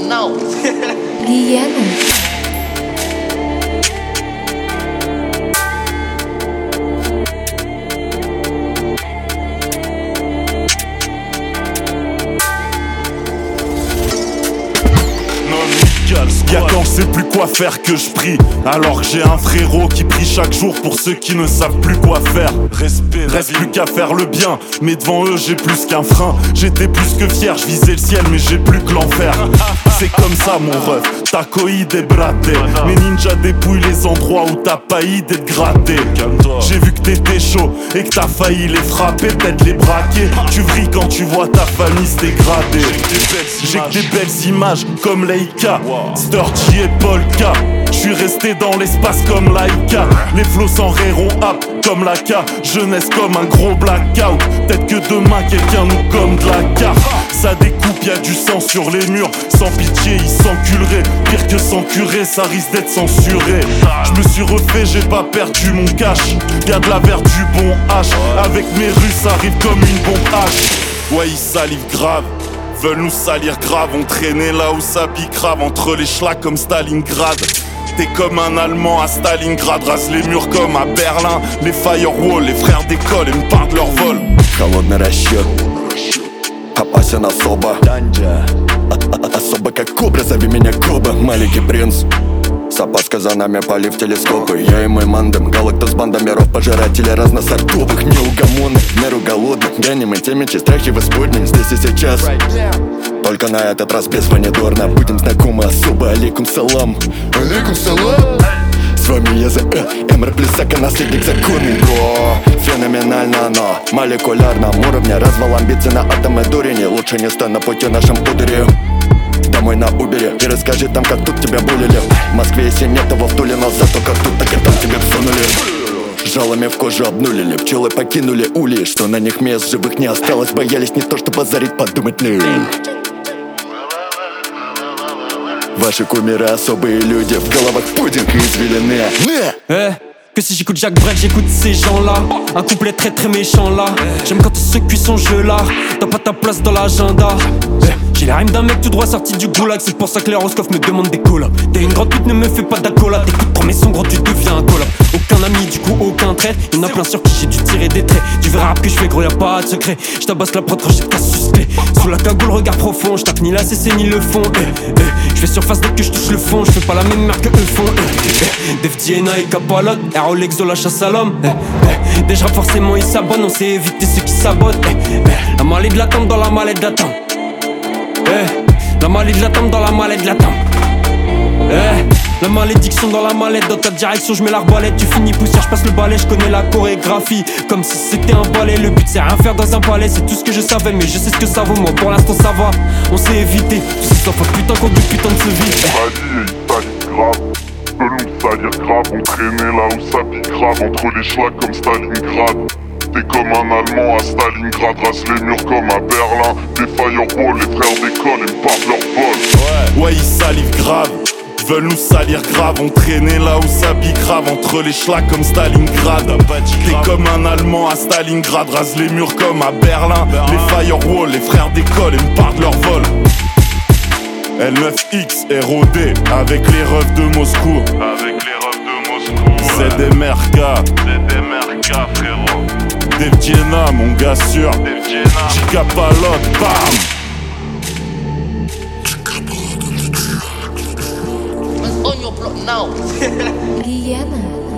now. Guillermo. Y'a quand je sais plus quoi faire que je prie. Alors que j'ai un frérot qui prie chaque jour pour ceux qui ne savent plus quoi faire. Reste plus qu'à faire le bien, mais devant eux j'ai plus qu'un frein. J'étais plus que fier, je visais le ciel mais j'ai plus que l'enfer. C'est comme ça mon ref, t'as coï des bratés. Mes ninjas dépouillent les endroits où t'as failli d'être gratté. J'ai vu que t'étais chaud et que t'as failli les frapper, peut-être les braquer. Tu vrilles quand tu vois ta famille se dégrader. J'ai que des belles images comme Laika, Sturgy et Polka. J'suis resté dans l'espace comme Laika. Les flots s'enraieront ap comme la K. Jeunesse comme un gros blackout. Peut-être que demain quelqu'un nous comme de la carte. Ça découpe, y'a du sang sur les murs. Sans pitié, ils s'enculeraient. Pire que sans curé, ça risque d'être censuré. Je me suis refait, j'ai pas perdu mon cash. Y'a de la verre du bon H. Avec mes Russes, ça arrive comme une bombe H. Ouais, ils salivent grave. Veulent nous salir grave, on traînait là où ça pique grave. Entre les schlacs comme Stalingrad. T'es comme un Allemand à Stalingrad. Rase les murs comme à Berlin. Les firewalls, les frères d'école, ils me parlent de leur vol. Холодный расчет, опасен особо. Особо как кобра, зови меня Коба. Маленький принц, с опаской за нами полив телескопы. Я и мой мандем, галактус банда миров, пожиратели разносортовых. Неугомонных, в меру голодных, гоним и теми страхи в исподнем здесь и сейчас. Только на этот раз без ванидорна. Будем знакомы особо, алейкум салам. Алейкум салам. С вами я за Эмр Плесака, наследник законный. Бро, феноменально, но молекулярном уровне. Развал амбиций на атомы дурени. Лучше не стой на пути нашим ударе. Домой на Убере и расскажи там, как тут тебя булили. В Москве если нет того втули, но зато как тут, так и там тебя всунули. Жалами в кожу обнулили, пчелы покинули улей. Что на них мест живых не осталось, боялись не то что позарить, подумать не. Ваши кумиры особые люди, в головах пудинг и извилины. Que si j'écoute Jacques Brel, j'écoute ces gens-là. Un couplet très très méchant là. J'aime quand tu secoues son jeu là. T'as pas ta place dans l'agenda. J'ai la rime d'un mec tout droit sorti du goulag. C'est pour ça que les Roscoff me demandent des collabs. T'es une grande pute, ne me fais pas d'accolade. T'écoutes promets son gros, tu deviens un collab. Aucun ami, du coup aucun trait. Y'en a plein sur qui j'ai dû tirer des traits. Tu verras que je fais gros, y'a pas de secret. J'tabasse la prod quand j'ai de casse suspect. Sous la cagoule, regard profond. J'tape ni la CC ni le fond. J'fais surface dès que j'touche le fond. J'fais pas la même merde que eux font. Def Diana et Capalotte. Rolex de la chasse à l'homme. Déjà forcément ils s'abonnent. On sait éviter ceux qui sabotent. La mallette de la tombe dans la mallette de la tombe. La mallette de la tombe dans la mallette de la tombe. La malédiction dans la mallette. Dans ta direction je mets l'arbalète. Tu finis poussière, je passe le balai. Je connais la chorégraphie comme si c'était un ballet. Le but c'est rien faire dans un palais. C'est tout ce que je savais mais je sais ce que ça vaut. Moi pour l'instant ça va. On s'est évité. Tout ça faut putain qu'on du putain de se vit. Grave. Veulent nous salir grave, on traînait là où ça pique grave. Entre les schlacs comme Stalingrad. T'es comme un Allemand à Stalingrad. Rase les murs comme à Berlin. Des firewalls, les frères d'école, ils me parlent de leur vol. Ouais, ils salivent grave. Veulent nous salir grave, on traînait là où ça pique grave. Entre les schlacs comme Stalingrad. T'es comme un Allemand à Stalingrad. Rase les murs comme à Berlin. Les firewalls, les frères d'école, ils me parlent de leur vol. L9X ROD avec les refs de Moscou. ZMRK frérot. Def Diana mon gars sûr. Chica Palotte, bam. Man's on your block now. Guillermo.